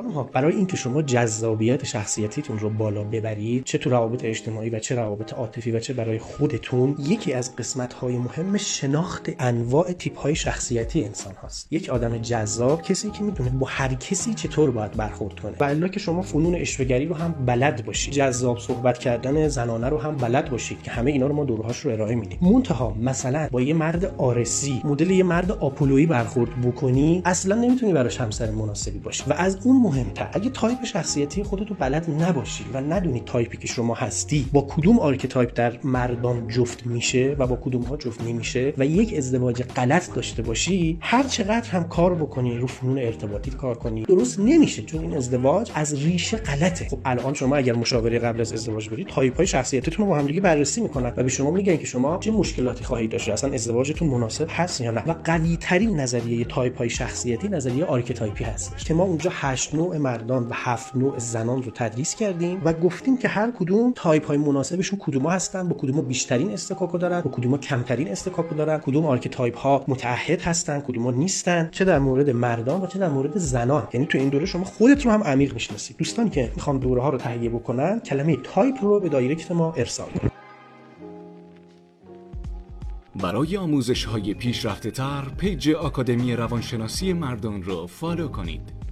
خانم‌ها، برای اینکه شما جذابیت شخصیتیتون رو بالا ببرید، چه تو روابط اجتماعی و چه روابط عاطفی و چه برای خودتون، یکی از قسمت‌های مهم شناخت انواع تیپ‌های شخصیتی انسان هاست. یک آدم جذاب کسی که میدونه با هر کسی چطور باید برخورد کنه. و الا که شما فنون عشوه‌گری رو هم بلد باشید، جذاب صحبت کردن زنانه رو هم بلد باشید که همه اینا رو ما دورهاش رو ارائه میدیم. منتها مثلا با یه مرد آرسی، مدل یه مرد آپولویی برخورد بکنی، اصلا نمیتونی براش همسر مناسبی باشی. و از اون مهمتر، اگه تایپ شخصیتی خودت رو بلد نباشی و ندونی تایپی که شما هستی با کدوم آرکیتایپ در مردان جفت میشه و با کدوم ها جفت نمیشه و یک ازدواج غلط داشته باشی، هر چقدر هم کار بکنی رو فنون ارتباطی کار کنی، درست نمیشه، چون این ازدواج از ریشه غلطه. خب الان شما اگر مشاوره قبل از ازدواج برید، تایپ‌های شخصیتیتون رو با هم دیگه بررسی میکنن و به شما میگن که شما چه مشکلاتی خواهید داشت، اصلا ازدواجتون مناسب هست یا نه. و قوی ترین نظریه تایپ‌های شخصیتی نظریه آرکیتایپی هست که ما اونجا 8 نوع مردان و 7 نوع زنان رو تدریس کردیم و گفتیم که هر کدوم تایپ‌های مناسبشون کدوما هستن، با کدوما بیشترین استکاکو دارن، با کدوما کمترین استکاکو دارن، کدوم آرکیتایپ‌ها متعهد هستن، کدوما نیستن، چه در مورد مردان و چه در مورد زنان. یعنی تو این دوره شما خودت رو هم عمیق میشناسید. دوستانی که میخوان دوره‌ها رو تهیه بکنن، کلمه تایپ رو به دایرکت ما ارسال کنید. برای آموزش‌های پیشرفته‌تر پیج آکادمی روانشناسی مردان را فالو کنید.